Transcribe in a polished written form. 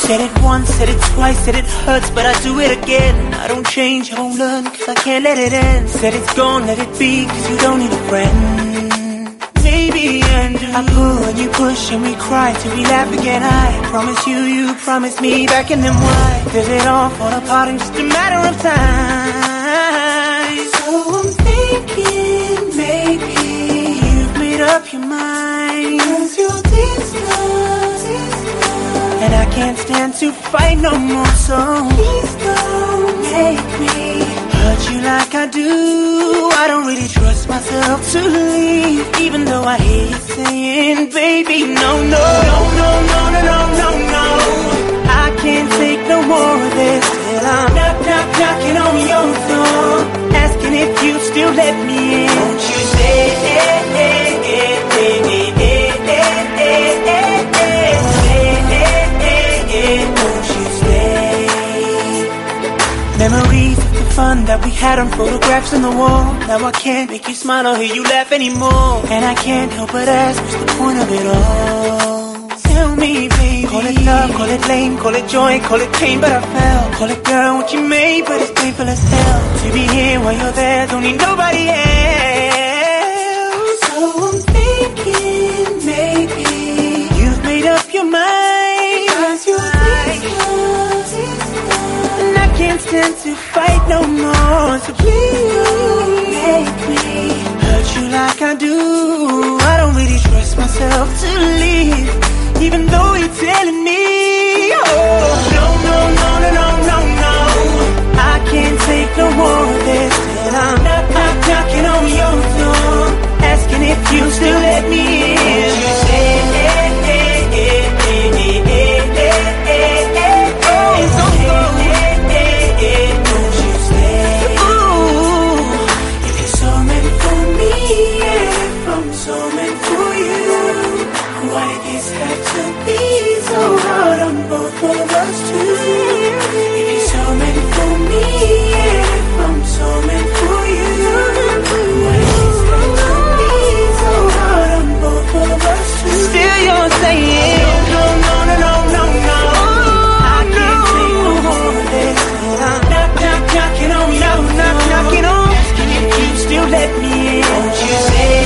Said it once, said it twice, said it hurts, but I do it again. I don't change, I won't learn, cause I can't let it end. Said it's gone, let it be, cause you don't need a friend. Maybe I pull and you push and we cry till we laugh again. I promise you, you promise me, back in them why does it all fall apart in just a matter of time? So I'm thinking maybe you've made up your mind, cause you're distant, and I can't stand to fight no more. So please don't make me hurt you like I do. I don't really trust myself to leave, even though I hear you saying, baby, no, no, no, no, no, no, no, no, no. I can't take no more of this till I'm knocking on your door, asking if you still let me in. Won't you stay? Won't you stay? Memories of the fun that we had on photographs on the wall. Now I can't make you smile or hear you laugh anymore, and I can't help but ask, what's the point of it all? Tell me, baby. Call it love, call it lame, call it joy, call it pain, but I fell. Call it girl, what you made, but it's painful as hell to be here while you're there, don't need nobody else. So I'm thinking maybe you've made up your mind, cause you're and I can't stand to fight no more. So please make me hurt you like I do. I don't really trust myself to leave, even though you're telling me, oh, no, no, no, no, no, no, no. I can't take no more of this, and I'm knocking on your door, asking if you still let me in. Won't you say, let me in. Won't you say